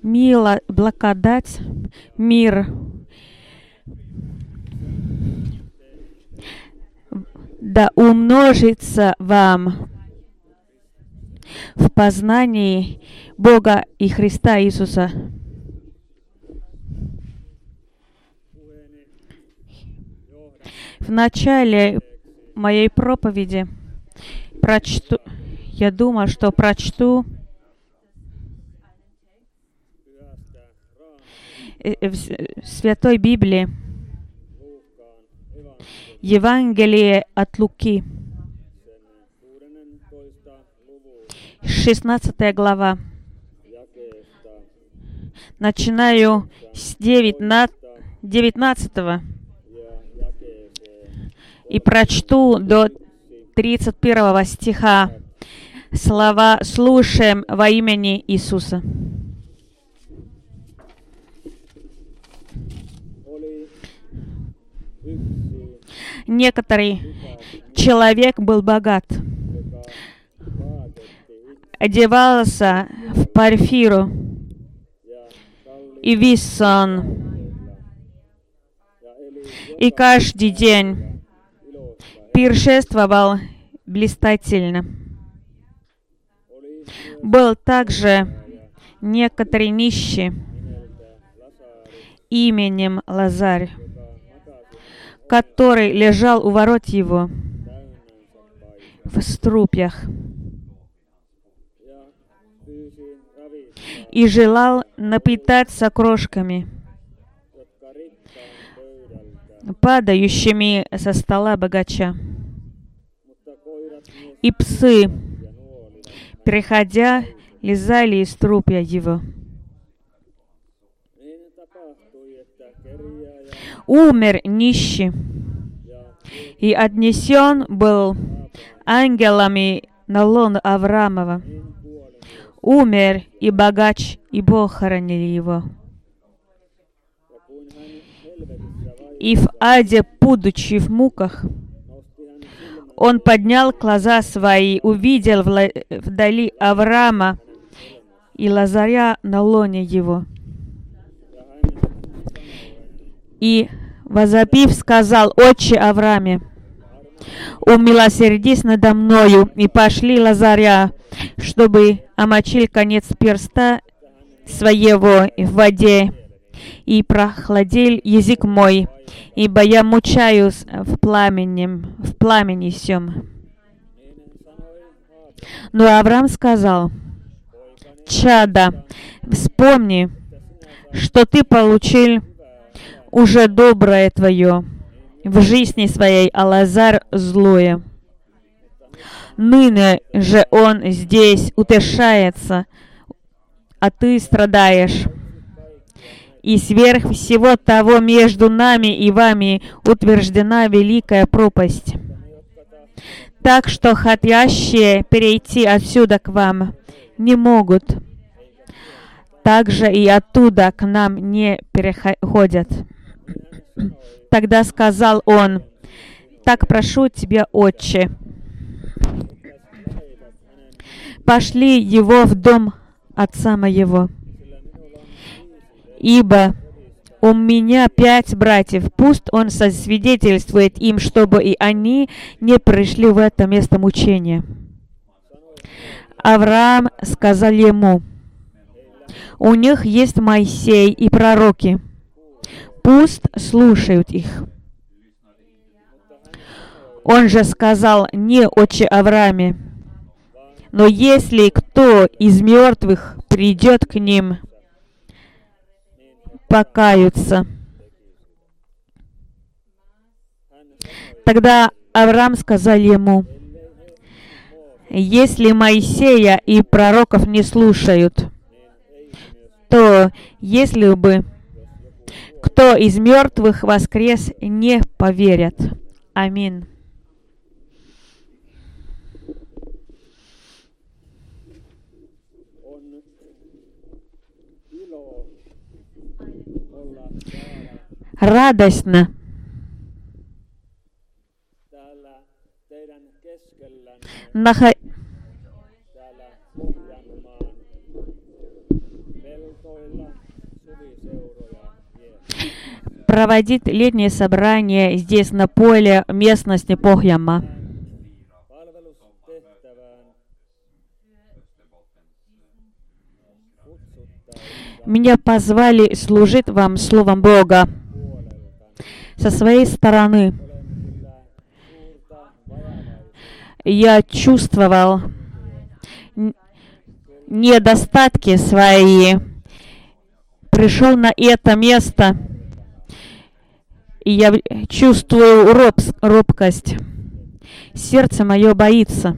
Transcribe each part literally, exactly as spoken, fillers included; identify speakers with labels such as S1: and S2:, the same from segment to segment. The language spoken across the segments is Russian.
S1: Мила, благодать, мир да умножится вам в познании Бога и Христа Иисуса. В начале моей проповеди прочту, я думаю, что прочту в Святой Библии Евангелие от Луки, шестнадцатая глава. Начинаю с девятнадцатого и прочту до тридцать первого стиха. Слова слушаем во имени Иисуса. Некоторый человек был богат, одевался в парфиру и висон, и каждый день пиршествовал блистательно. Был также некоторый нищий именем Лазарь, который лежал у ворот его в струпьях и желал напитаться крошками, падающими со стола богача. И псы, приходя, лизали из трупья его. Умер нищий, и отнесен был ангелами на лоно Авраамова. Умер и богач, и похоронили его. И в аде, будучи в муках, он поднял глаза свои, увидел вдали Авраама и Лазаря на лоне его. И, возопив, сказал: «Отче Аврааме, умилосердись надо мною, и пошли Лазаря, чтобы омочил конец перста своего в воде, и прохладил язык мой, ибо я мучаюсь в пламени, в пламени сем». Но Авраам сказал: «Чадо, вспомни, что ты получил уже доброе твое в жизни своей, а Лазарь злое. Ныне же он здесь утешается, а ты страдаешь. И сверх всего того между нами и вами утверждена великая пропасть. Так что хотящие перейти отсюда к вам не могут, также и оттуда к нам не переходят». Тогда сказал он: «Так прошу тебя, отче, пошли его в дом отца моего, ибо у меня пять братьев, пусть он сосвидетельствует им, чтобы и они не пришли в это место мучения». Авраам сказал ему: «У них есть Моисей и пророки, пусть слушают их». Он же сказал: «Не, отче Аврааме, но если кто из мертвых придет к ним, покаются». Тогда Авраам сказал ему: «Если Моисея и пророков не слушают, то если бы кто из мертвых воскрес, не поверят». Аминь. Радостно Нахо... проводить летнее собрание здесь, на поле местности Pohjanmaa. Меня позвали служить вам Словом Бога. Со своей стороны я чувствовал недостатки свои. Пришел на это место, и я чувствую роб, робкость. Сердце мое боится.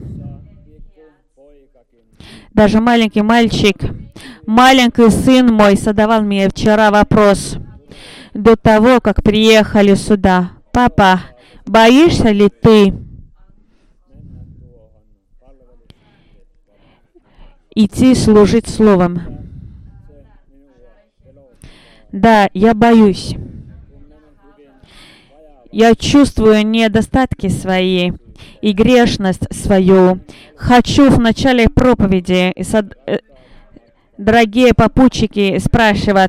S1: Даже маленький мальчик, маленький сын мой задавал мне вчера вопрос до того, как приехали сюда. «Папа, боишься ли ты идти служить Словом?» Да, я боюсь. Я чувствую недостатки свои и грешность свою. Хочу в начале проповеди, дорогие попутчики, спрашивать,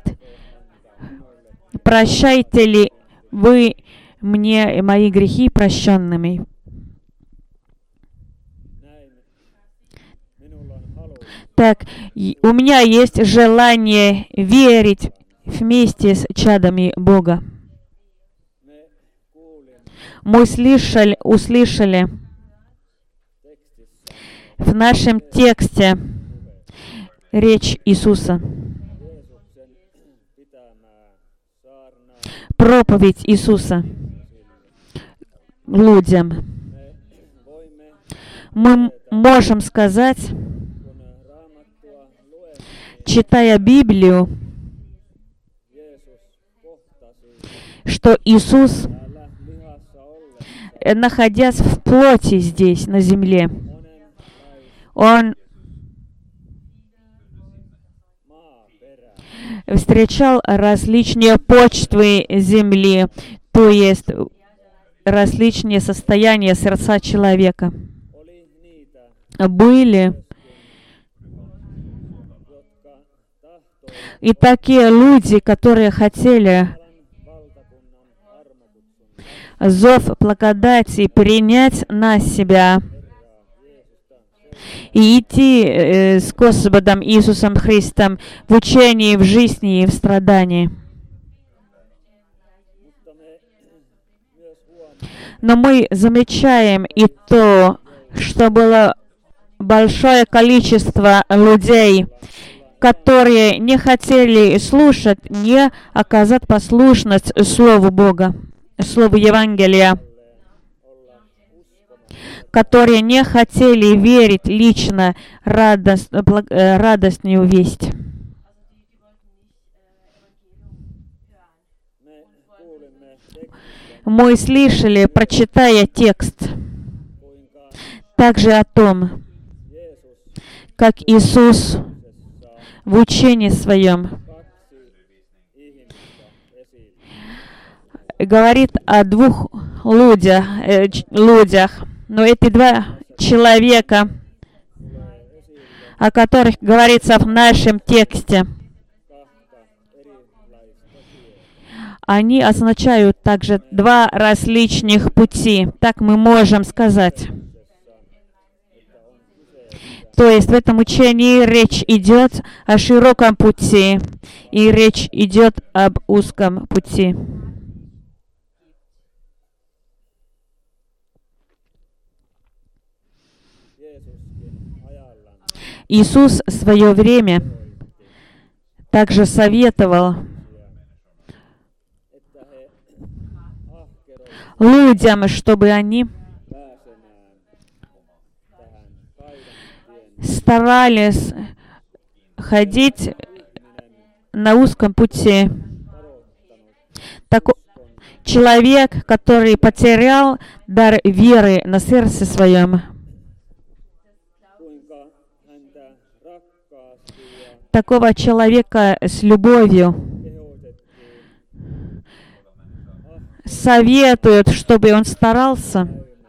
S1: прощаете ли вы мне мои грехи прощенными? Так, у меня есть желание верить вместе с чадами Бога. Мы слышали, услышали в нашем тексте речь Иисуса, проповедь Иисуса людям. Мы можем сказать, читая Библию, что Иисус, находясь в плоти здесь, на земле, Он встречал различные почвы земли, то есть различные состояния сердца человека. Были и такие люди, которые хотели зов благодати принять на себя и идти э, с Господом Иисусом Христом в учении, в жизни и в страдании. Но мы замечаем и то, что было большое количество людей, которые не хотели слушать, не оказать послушность Слову Бога, Слову Евангелия, которые не хотели верить лично радость, радостную весть. Мы слышали, прочитая текст, также о том, как Иисус в учении своем говорит о двух людях, э, людях, но эти два человека, о которых говорится в нашем тексте, они означают также два различных пути, так мы можем сказать. То есть в этом учении речь идет о широком пути, и речь идет об узком пути. Иисус в свое время также советовал людям, чтобы они старались ходить на узком пути. Так, человек, который потерял дар веры на сердце своем, такого человека с любовью советуют, чтобы он старался,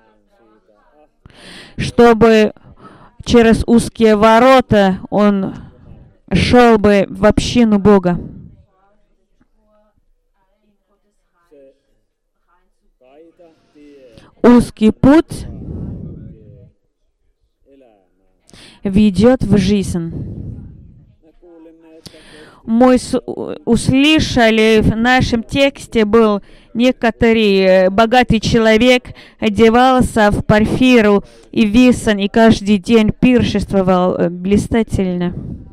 S1: чтобы через узкие ворота он шел бы в общину Бога. узкий путь ведет в жизнь. Мы услышали в нашем тексте был некоторый богатый человек, одевался в парфиру и висон, и каждый день пиршествовал блистательно.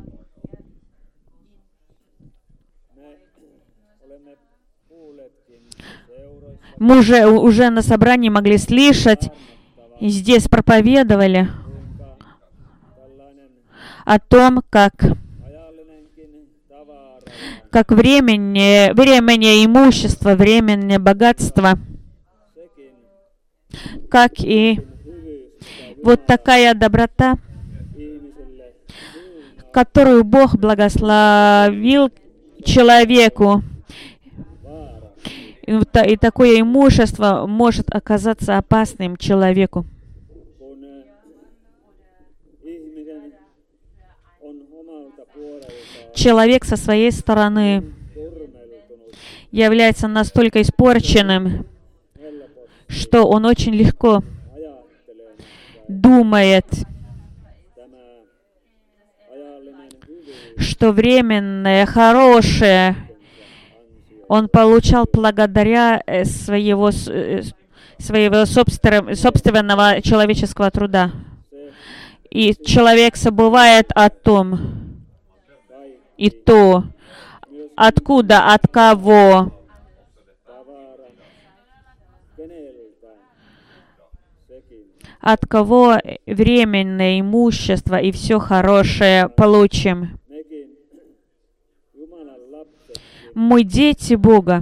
S1: Мы уже, уже на собрании могли слышать, и здесь проповедовали о том, как, как временное, временное имущество, временное богатство, как и вот такая доброта, которую Бог благословил человеку, и такое имущество может оказаться опасным человеку. Человек со своей стороны является настолько испорченным, что он очень легко думает, что временное, хорошее он получал благодаря своего, своего собственного человеческого труда. И человек забывает о том, и то, откуда, от кого, от кого временное имущество и все хорошее получим. Мы дети Бога.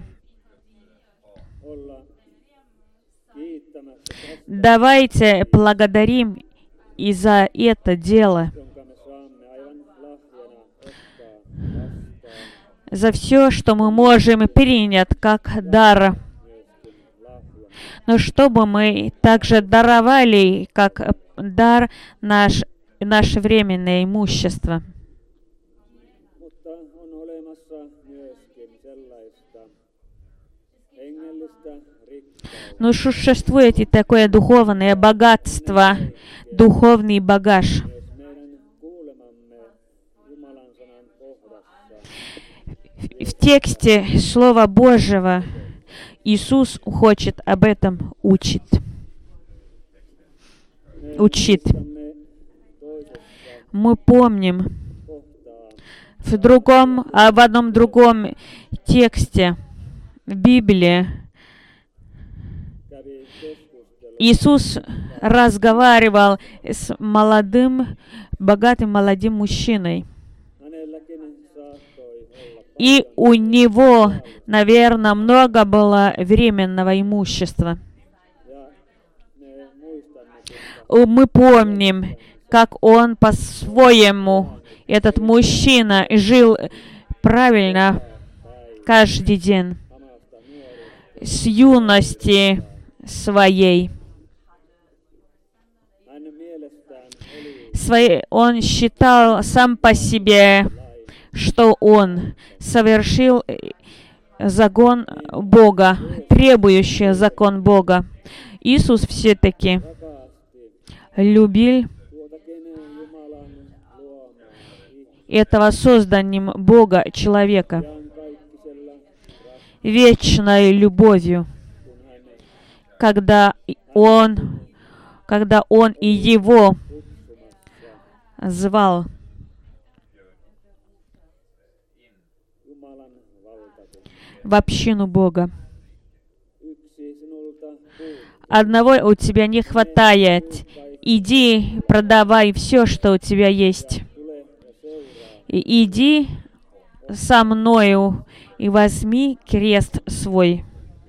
S1: Давайте благодарим и за это дело, за все, что мы можем принять как дар. Но чтобы мы также даровали как дар наш, наше временное имущество. Но существует и такое духовное богатство, духовный багаж. В тексте Слова Божьего Иисус хочет об этом учить. Учит. Мы помним в другом, а в одном другом тексте в Библии Иисус разговаривал с молодым, богатым молодым мужчиной. И у него, наверное, много было временного имущества. Мы помним, как он по-своему, этот мужчина, жил правильно каждый день, с юности своей. Своей, он считал сам по себе, что он совершил закон Бога, требующий закон Бога. Иисус все-таки любил этого созданием Бога человека вечной любовью, когда он, когда он и его звал в общину Бога. Одного у тебя не хватает. Иди, продавай все, что у тебя есть. И иди со мною и возьми крест свой.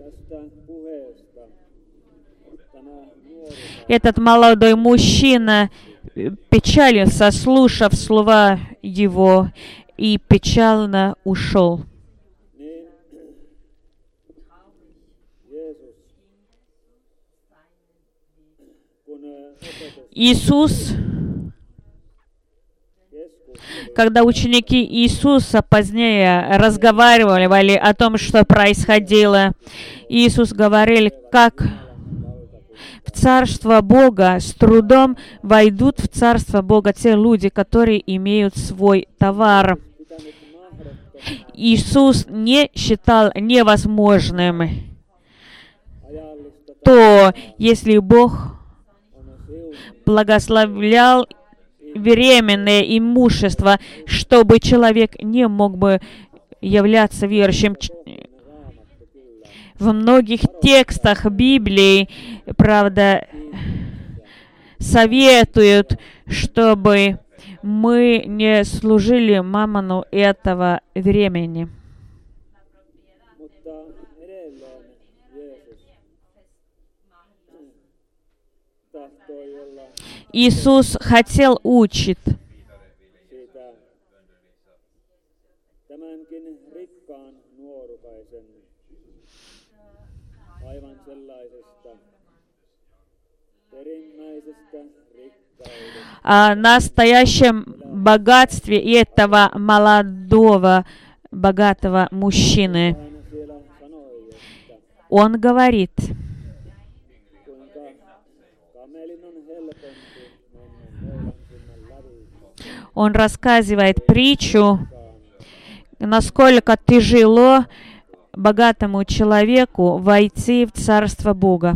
S1: Этот молодой мужчина печалился, слушав слова его, и печально ушел. Иисус, когда ученики Иисуса позднее разговаривали о том, что происходило, Иисус говорил, как в Царство Бога с трудом войдут в Царство Бога те люди, которые имеют свой товар. Иисус не считал невозможным то, если Бог благословлял временное имущество, чтобы человек не мог бы являться верующим. В многих текстах Библии, правда, советуют, чтобы мы не служили мамону этого времени. Иисус хотел учить. О настоящем богатстве этого молодого, богатого мужчины. Он говорит, он рассказывает притчу, насколько тяжело богатому человеку войти в Царство Бога.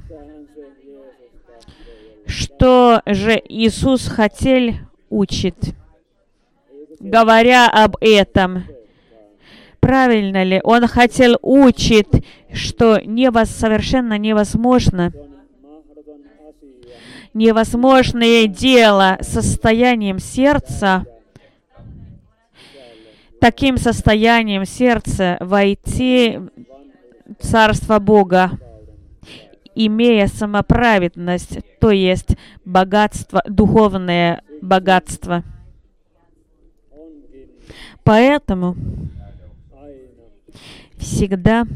S1: Что же Иисус хотел учить, говоря об этом? Правильно ли? Он хотел учить, что невоз... совершенно невозможно, невозможное дело состоянием сердца, таким состоянием сердца войти в Царство Бога, имея самоправедность, то есть богатство, духовное богатство. Поэтому всегда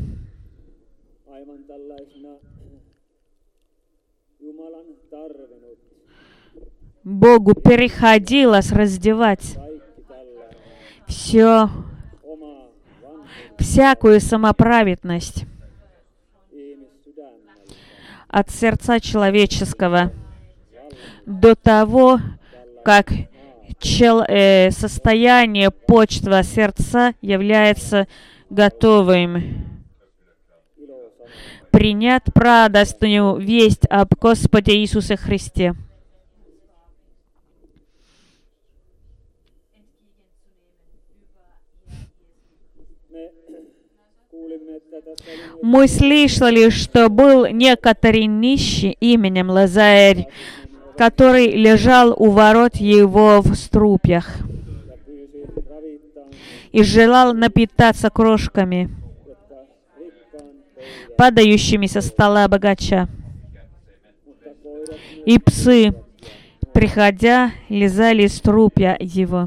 S1: Богу приходилось раздевать все, всякую самоправедность от сердца человеческого до того, как чел, э, состояние почвы сердца является готовым принять радостную весть об Господе Иисусе Христе. Мы слышали, что был некоторый нищий именем Лазарь, который лежал у ворот его в струпьях и желал напитаться крошками, падающими со стола богача. И псы, приходя, лизали струпья его.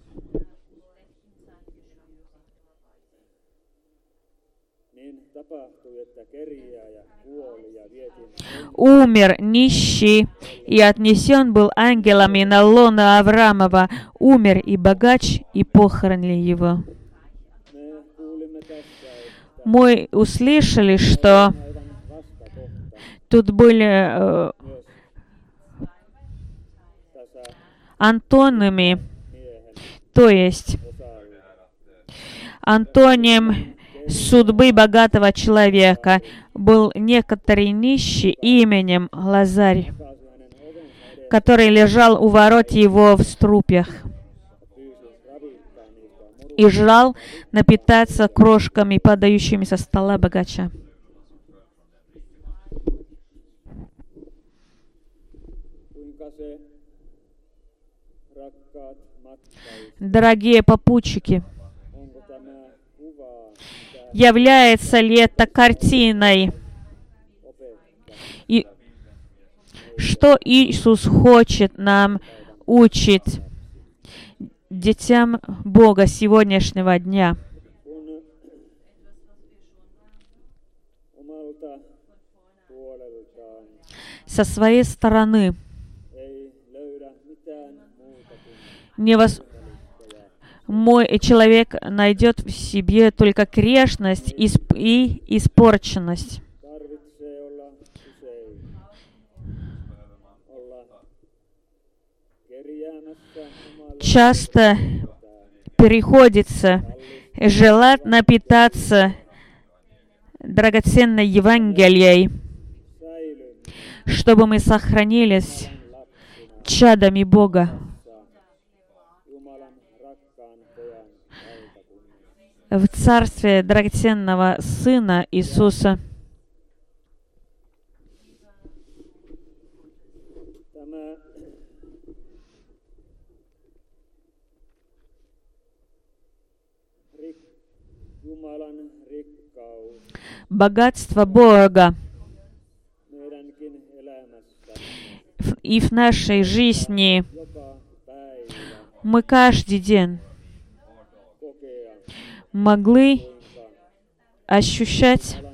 S1: Умер нищий, и отнесен был ангелами на лоно Авраамова. Умер и богач, и похоронили его. Мы услышали, что тут были э, антонимы, то есть антоним судьбы богатого человека был некоторый нищий именем Лазарь, который лежал у ворот его в струпьях и желал напитаться крошками, падающими со стола богача. Дорогие попутчики, является ли это картиной? И что Иисус хочет нам учить, детям Бога сегодняшнего дня? Со своей стороны невоз... мой человек найдет в себе только грешность и испорченность. часто приходится желать напитаться драгоценной Евангелией, чтобы мы сохранились чадами Бога в царстве драгоценного Сына Иисуса. Богатство Бога и в нашей жизни мы каждый день могли ощущать,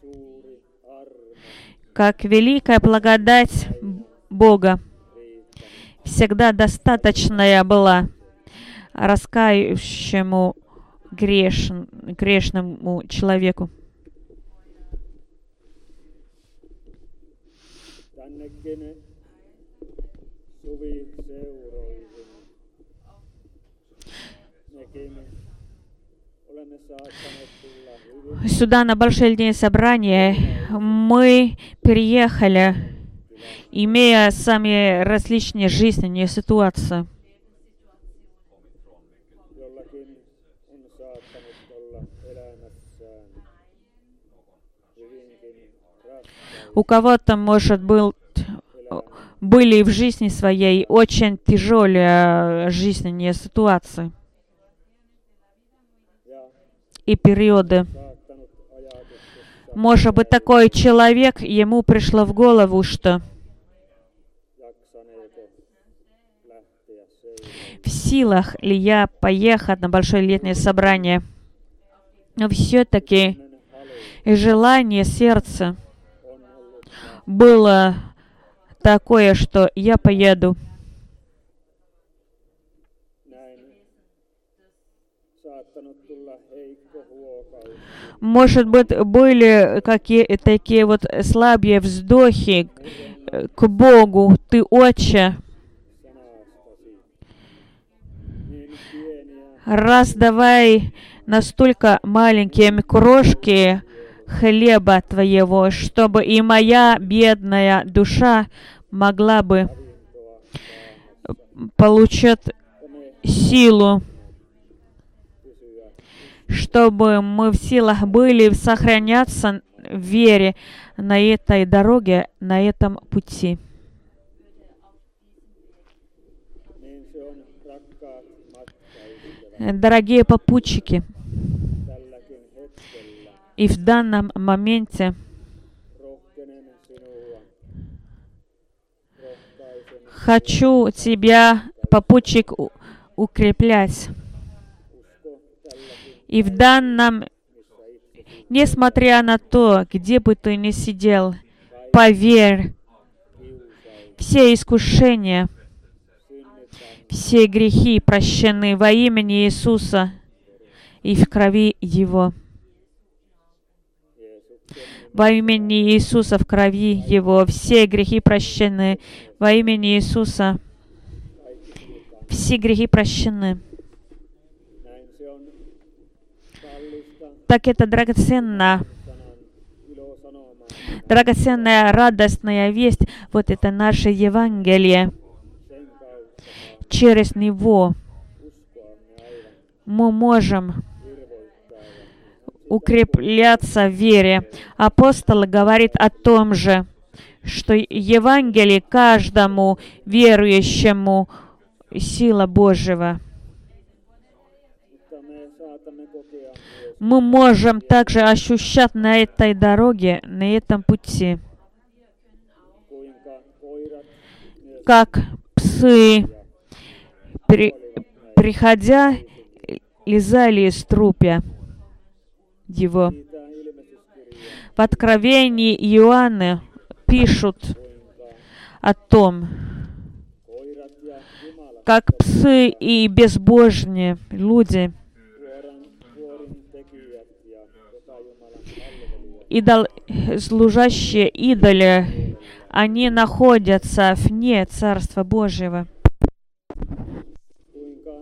S1: как великая благодать Бога всегда достаточная была раскаявшему греш... грешному человеку. Сюда, на большое день собрания, мы приехали, имея самые различные жизненные ситуации. У кого-то, может быть, были в жизни своей очень тяжелые жизненные ситуации и периоды. Может быть, такой человек, ему пришло в голову, что в силах ли я поехать на большое летнее собрание. Но все-таки желание сердца было такое, что я поеду. Может быть, были какие такие вот слабые вздохи к Богу. Ты, Отче, раздавай настолько маленькие крошки хлеба Твоего, чтобы и моя бедная душа могла бы получать силу, чтобы мы в силах были сохраняться в вере на этой дороге, на этом пути. Дорогие попутчики, и в данном моменте хочу тебя, попутчик, укреплять. И в данном, несмотря на то, где бы ты ни сидел, поверь, все искушения, все грехи прощены во имени Иисуса и в крови Его. Во имени Иисуса в крови Его все грехи прощены. Во имени Иисуса все грехи прощены. Так это драгоценно. Драгоценная, радостная весть. Вот это наше Евангелие. Через него мы можем укрепляться в вере. Апостол говорит о том же, что Евангелие каждому верующему сила Божьего. Мы можем также ощущать на этой дороге, на этом пути, как псы, при, приходя, лизали из трупа его. В Откровении Иоанна пишут о том, как псы и безбожные люди, идол, служащие идоле, они находятся вне Царства Божьего.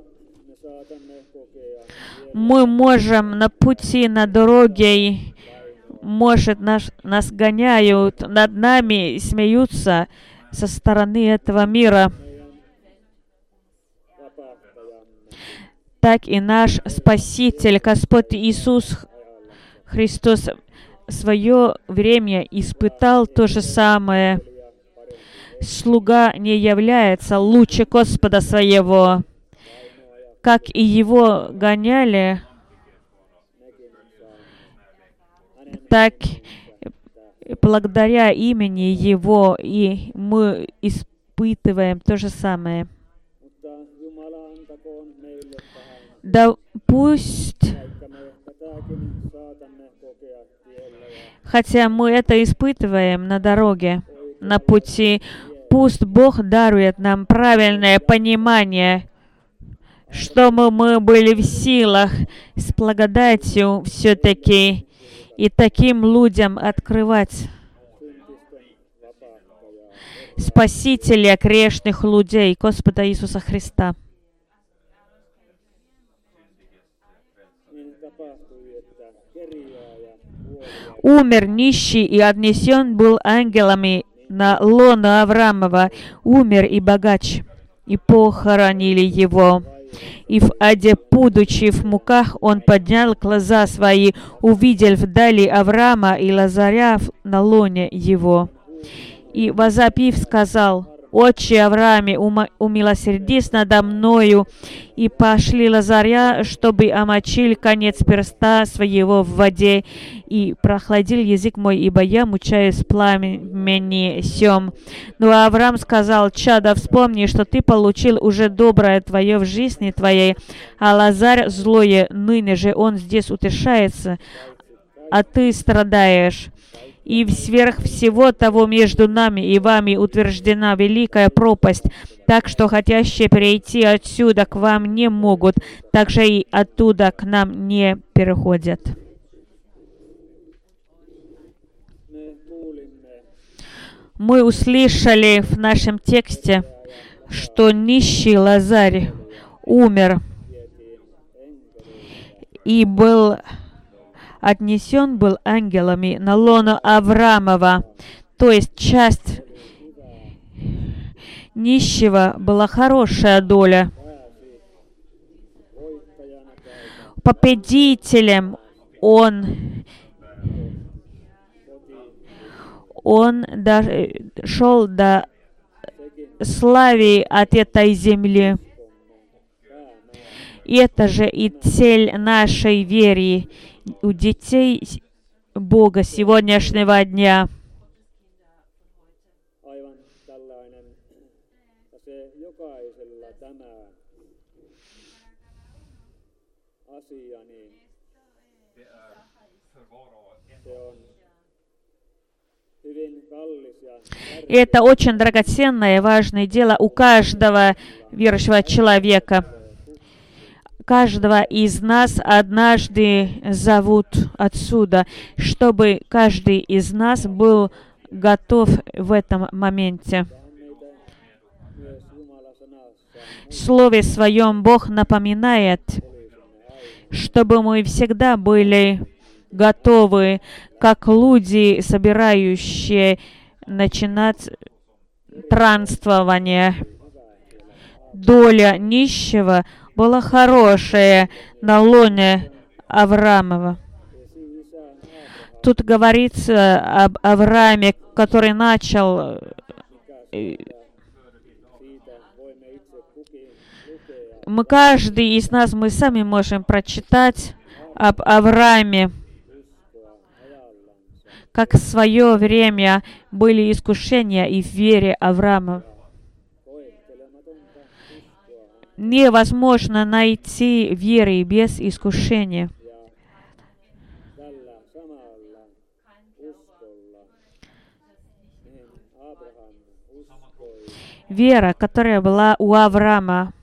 S1: Мы можем на пути, на дороге, может, нас, нас гоняют, над нами смеются со стороны этого мира. Так и наш Спаситель, Господь Иисус Христос, в свое время испытал то же самое. Слуга не является лучше Господа своего. Как и его гоняли, так благодаря имени Его и мы испытываем то же самое. Да пусть, хотя мы это испытываем на дороге, на пути, пусть Бог дарует нам правильное понимание, что мы, мы были в силах с благодатью все-таки и таким людям открывать Спасителя грешных людей, Господа Иисуса Христа. Умер нищий и отнесен был ангелами на лоно Авраамова. Умер и богач, и похоронили его. И в аде, будучи в муках, он поднял глаза свои, увидел вдали Авраама и Лазаря на лоне его. И, возопив, сказал: «Отче Аврааме, умилосердись надо мною, и пошли Лазаря, чтобы омочил конец перста своего в воде, и прохладил язык мой, ибо я мучаюсь в пламени сем». Но Авраам сказал: «Чадо, вспомни, что ты получил уже доброе твое в жизни твоей, а Лазарь злое, ныне же он здесь утешается, а ты страдаешь. И сверх всего того между нами и вами утверждена великая пропасть, так что хотящие перейти отсюда к вам не могут, также и оттуда к нам не переходят». Мы услышали в нашем тексте, что нищий Лазарь умер и был отнесен был ангелами на лоно Авраамова. То есть часть нищего была хорошая доля. Победителем он, он дошел до славы от этой земли. И это же и цель нашей веры у детей Бога сегодняшнего дня. И это очень драгоценное и важное дело у каждого верующего человека. Каждого из нас однажды зовут отсюда, чтобы каждый из нас был готов в этом моменте. В Слове Своем Бог напоминает, чтобы мы всегда были готовы, как люди, собирающие начинать странствование. Доля нищего была хорошая на лоне Авраамова. Тут говорится об Аврааме, который начал мы, каждый из нас, мы сами можем прочитать об Аврааме, как в свое время были искушения и в вере Авраама. Невозможно найти веры без искушения. Вера, которая была у Авраама,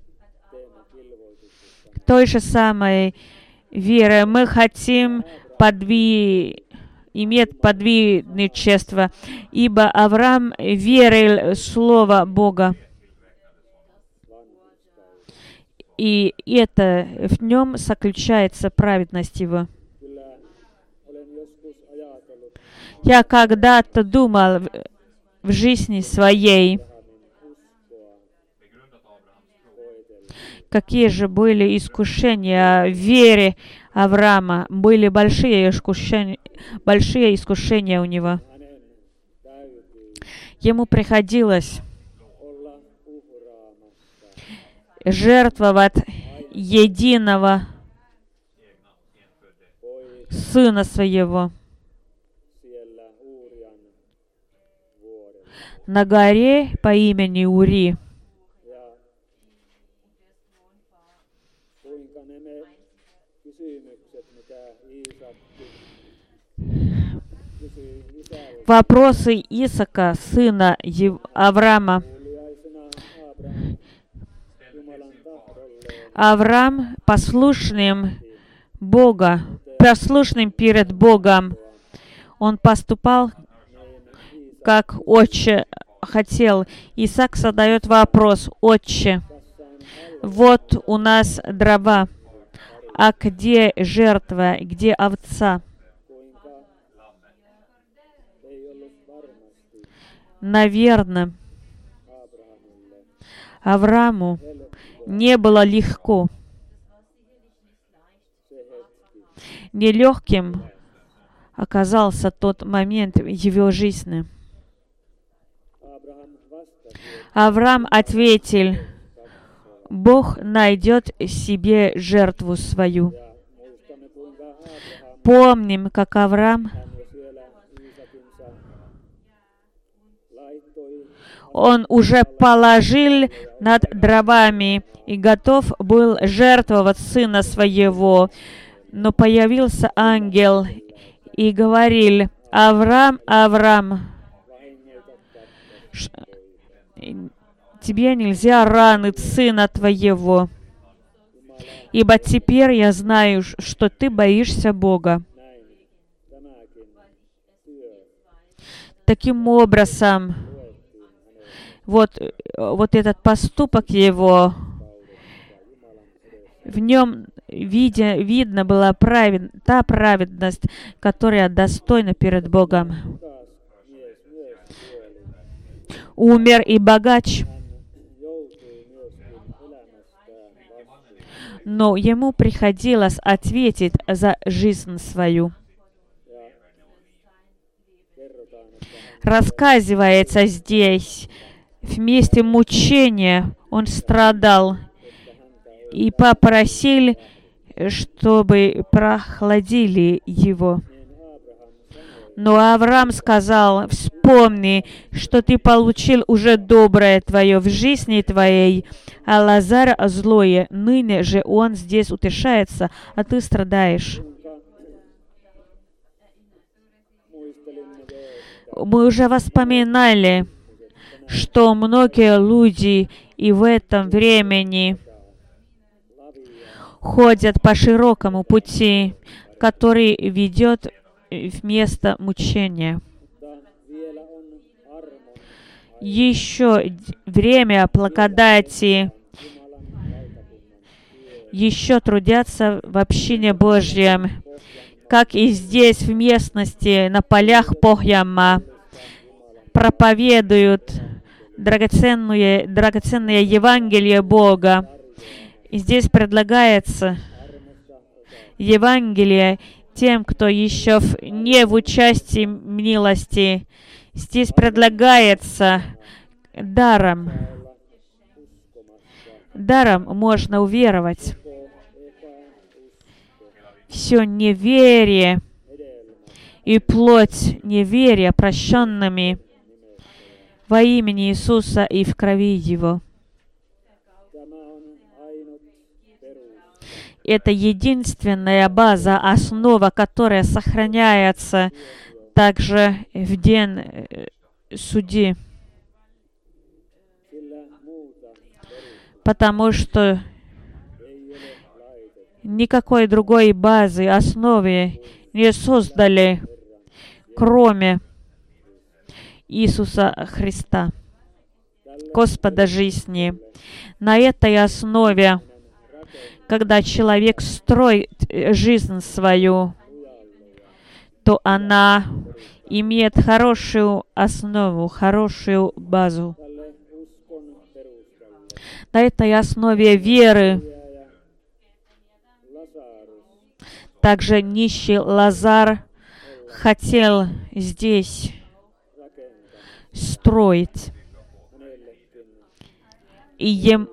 S1: той же самой веры мы хотим подви... иметь подвижничество, ибо Авраам верил в Слово Бога. И это в нем заключается праведность его. Я когда-то думал в жизни своей, какие же были искушения в вере Авраама. Были большие искушения, большие искушения у него. Ему приходилось жертвовать единого сына своего на горе по имени Ури. Вопросы Исаака, сына Авраама. Авраам послушным Бога, послушным перед Богом. Он поступал, как отче хотел. Исаак задает вопрос: «Отче, вот у нас дрова, а где жертва, где овца?» Наверное, Аврааму не было легко. Нелегким оказался тот момент в его жизни. Авраам ответил: «Бог найдет себе жертву свою». Помним, как Авраам, он уже положил над дровами и готов был жертвовать сына своего. Но появился ангел и говорил: «Авраам, Авраам, тебе нельзя ранить сына твоего, ибо теперь я знаю, что ты боишься Бога». Таким образом, вот, вот этот поступок его, в нем видя, видно была правед, та праведность, которая достойна перед Богом. Умер и богач, но ему приходилось ответить за жизнь свою. Рассказывается здесь, вместе мучения он страдал и попросил, чтобы прохладили его. Но Авраам сказал: «Вспомни, что ты получил уже доброе твое в жизни твоей, а Лазарь злое. Ныне же он здесь утешается, а ты страдаешь». Мы уже вспоминали, что многие люди и в этом времени ходят по широкому пути, который ведет в место мучения. Еще время благодати, еще трудятся в общине Божьем, как и здесь в местности, на полях Похьяма, проповедуют драгоценное, драгоценное Евангелие Бога. И здесь предлагается Евангелие тем, кто еще в, не в участии милости. Здесь предлагается даром. Даром можно уверовать. Все неверие и плоть неверия прощенными во имени Иисуса и в крови Его. Это единственная база, основа, которая сохраняется также в день суди. Потому что никакой другой базы, основы не создали, кроме Иисуса Христа, Господа жизни. На этой основе когда человек строит жизнь свою, то она имеет хорошую основу, хорошую базу. На этой основе веры также нищий Лазар хотел здесь строить. И ем...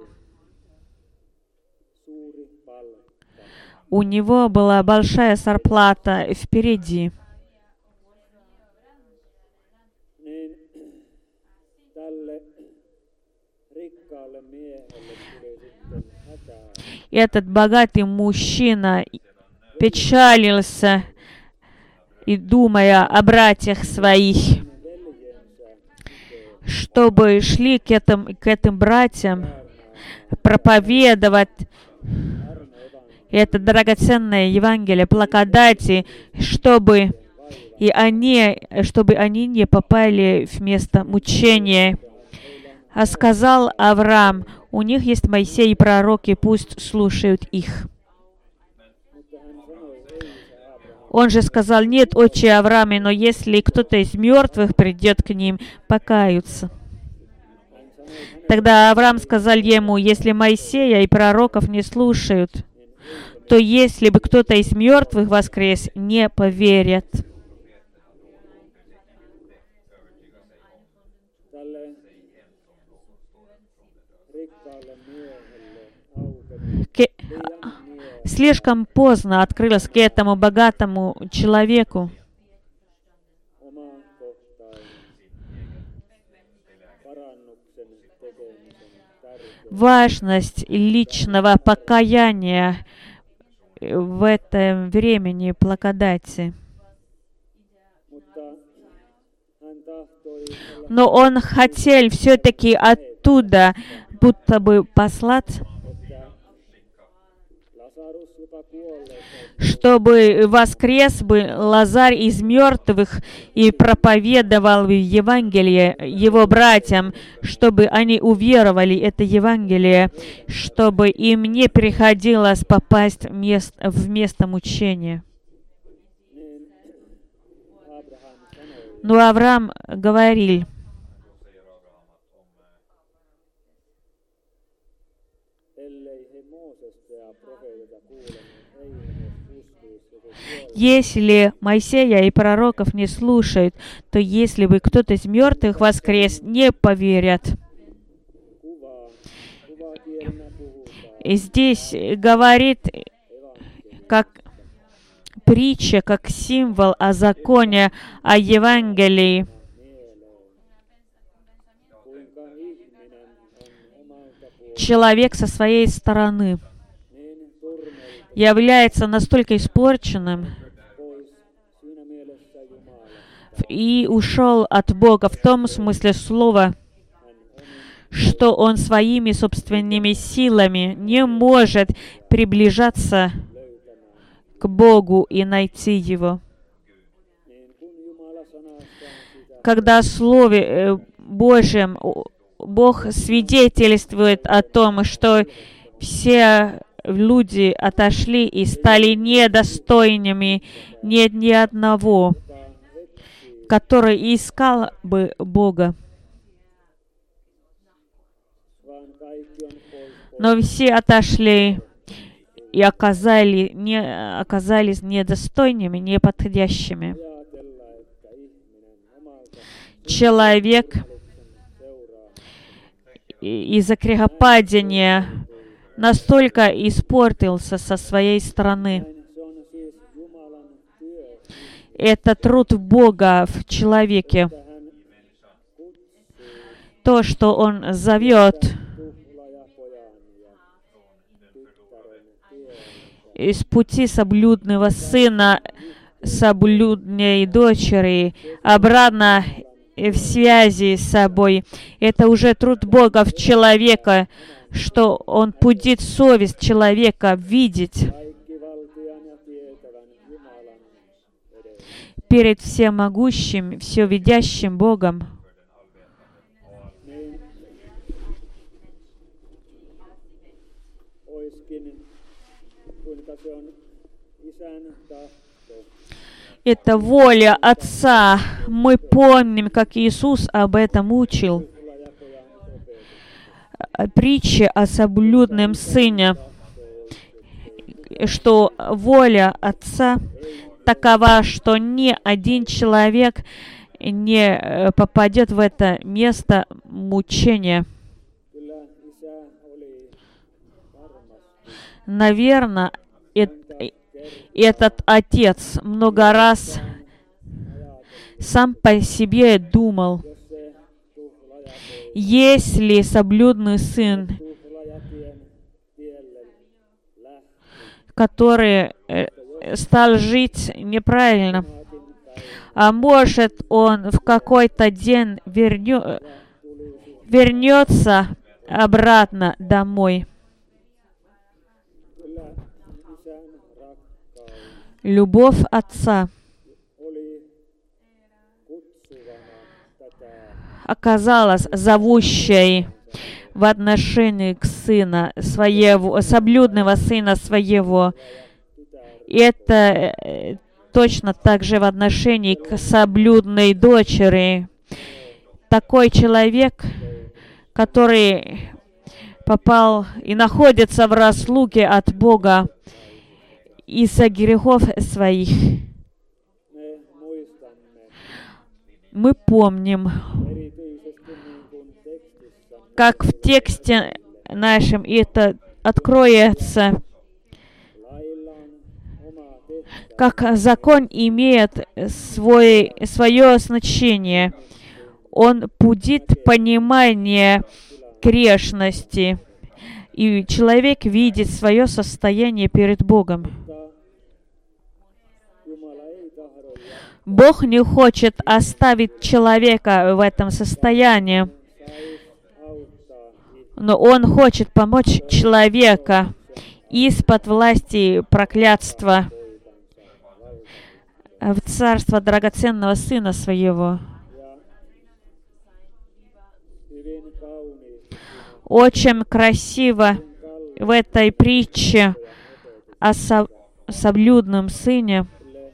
S1: у него была большая зарплата впереди. Этот богатый мужчина печалился и думая о братьях своих, чтобы шли к этим, к этим братьям проповедовать это драгоценное Евангелие благодати, чтобы и они, чтобы они не попали в место мучения. А сказал Авраам: у них есть Моисей и пророки, пусть слушают их. Он же сказал: нет, отче Аврааме, но если кто-то из мертвых придет к ним, покаются. Тогда Авраам сказал ему: если Моисея и пророков не слушают, то если бы кто-то из мертвых воскрес, не поверят. К... Слишком поздно открылось к этому богатому человеку важность личного покаяния в этом времени благодати. Но он хотел все-таки оттуда будто бы послать, чтобы воскрес бы Лазарь из мертвых и проповедовал Евангелие его братьям, чтобы они уверовали это Евангелие, чтобы им не приходилось попасть в место, в место мучения. Но Авраам говорил: если Моисея и пророков не слушают, то если бы кто-то из мертвых воскрес, не поверят. И здесь говорит, как притча, как символ о законе, о Евангелии. Человек со своей стороны является настолько испорченным и ушел от Бога в том смысле слова, что он своими собственными силами не может приближаться к Богу и найти Его. Когда в Слове Божьем Бог свидетельствует о том, что все люди отошли и стали недостойными, нет ни одного, который искал бы Бога. Но все отошли и оказали, не, оказались недостойными, неподходящими. Человек из-за грехопадения настолько испортился со своей стороны. Это труд Бога в человеке. То, что Он зовет из пути соблюдного сына, соблюдной дочери, обратно в связи с собой. Это уже труд Бога в человека, что Он пудит совесть человека видеть перед всемогущим, всевидящим Богом. Это воля Отца. Мы помним, как Иисус об этом учил. Притча о соблюдном Сыне, что воля Отца такова, что ни один человек не попадет в это место мучения. Наверное, этот Отец много раз сам по себе думал, если соблюдный Сын, который стал жить неправильно, а может, он в какой-то день вернё... вернется обратно домой. Любовь Отца оказалась зовущей в отношении к сына своего, соблюдного сына своего. И это точно так же в отношении к соблюдной дочери. Такой человек, который попал и находится в разлуке от Бога из-за грехов своих. Мы помним, как в тексте нашем это откроется, как закон имеет свой, свое значение. Он будит понимание грешности, и человек видит свое состояние перед Богом. Бог не хочет оставить человека в этом состоянии, но Он хочет помочь человека из-под власти проклятства в царство драгоценного Сына Своего. Очень красиво в этой притче о со- соблюдном Сыне,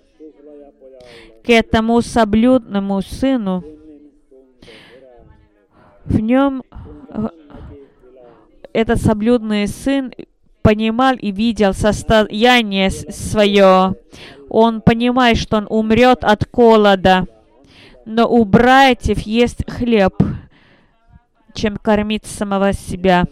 S1: к этому соблюдному Сыну, в нем этот соблюдный Сын понимал и видел состояние свое. Он понимает, что он умрет от голода, но у братьев есть хлеб, чем кормить самого себя.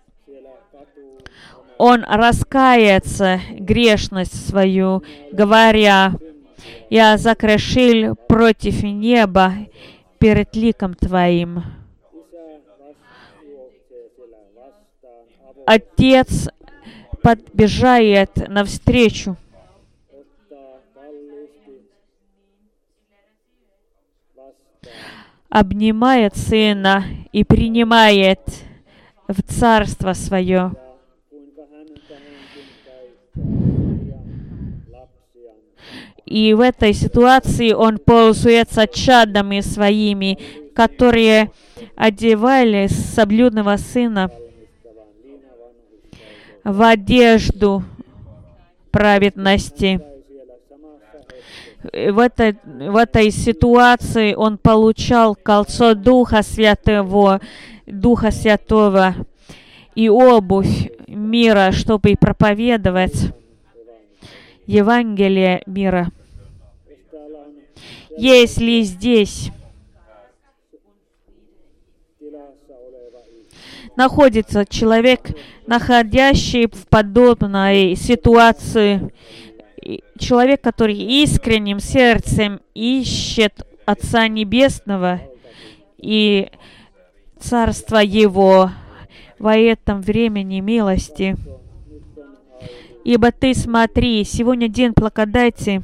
S1: Он раскается грешность свою, говоря: «Я согрешил против неба перед ликом Твоим». Отец подбежает навстречу, обнимает сына и принимает в царство свое. И в этой ситуации он пользуется чадами своими, которые одевали соблюдного сына в одежду праведности. В этой, в этой ситуации он получал кольцо Духа Святого, Духа Святого и обувь мира, чтобы проповедовать Евангелие мира. Если здесь находится человек, находящий в подобной ситуации, человек, который искренним сердцем ищет Отца Небесного и Царство Его во этом времени милости. Ибо ты смотри, сегодня день благодати,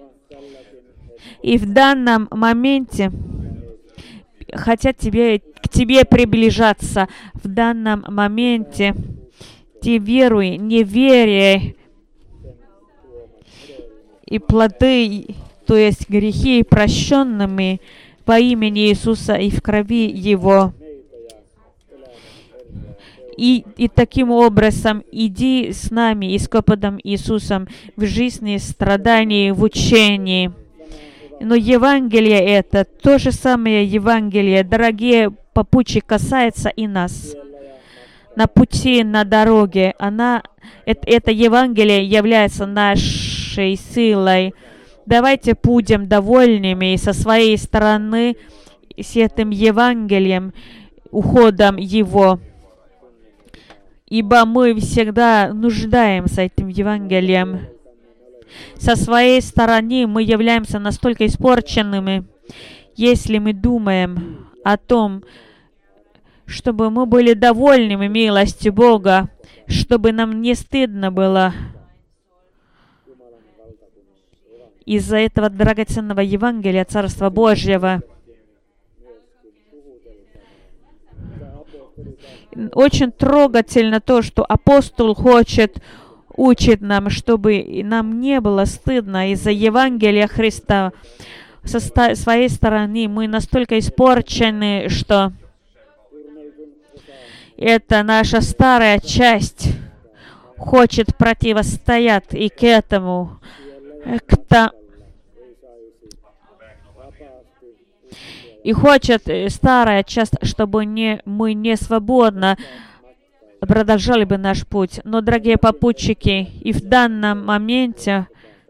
S1: и в данном моменте хотят тебе, к тебе приближаться. В данном моменте ты веруй, не веря, и плоды, то есть грехи, прощенными во имени Иисуса и в крови Его. И, и таким образом иди с нами и с Господом Иисусом в жизни, страдании, в учении. Но Евангелие это то же самое Евангелие, дорогие попутчики, касается и нас. На пути, на дороге, она, это, это Евангелие является нашей силой. Давайте будем довольными со своей стороны с этим Евангелием, уходом его. Ибо мы всегда нуждаемся этим Евангелием. Со своей стороны мы являемся настолько испорченными, если мы думаем о том, чтобы мы были довольными милостью Бога, чтобы нам не стыдно было из-за этого драгоценного Евангелия Царства Божьего. Очень трогательно то, что апостол хочет учит нам, чтобы нам не было стыдно из-за Евангелия Христа. Со своей стороны мы настолько испорчены, что это наша старая часть хочет противостоять и к этому. К и хочет старая часть, чтобы не, мы не свободно продолжали бы наш путь. Но, дорогие попутчики, и в данном моменте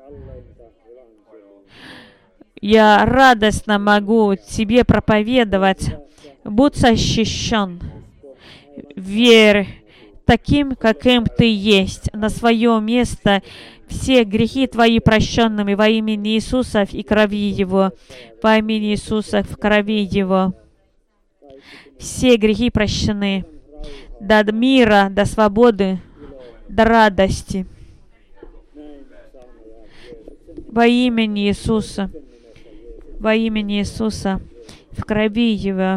S1: я радостно могу тебе проповедовать: будь защищен, верь таким, каким ты есть, на свое место, все грехи твои прощенными во имени Иисуса и крови Его, во имени Иисуса в крови Его. Все грехи прощены. До мира, до свободы, до радости. Во имени Иисуса, во имени Иисуса, в крови Его.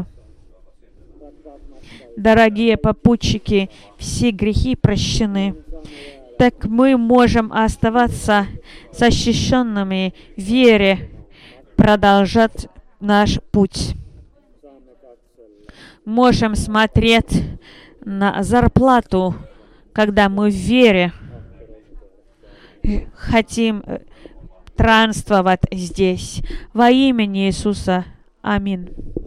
S1: Дорогие попутчики, все грехи прощены. Так мы можем оставаться защищенными в вере, продолжать наш путь. Можем смотреть на зарплату, когда мы в вере хотим странствовать здесь. Во имени Иисуса. Аминь.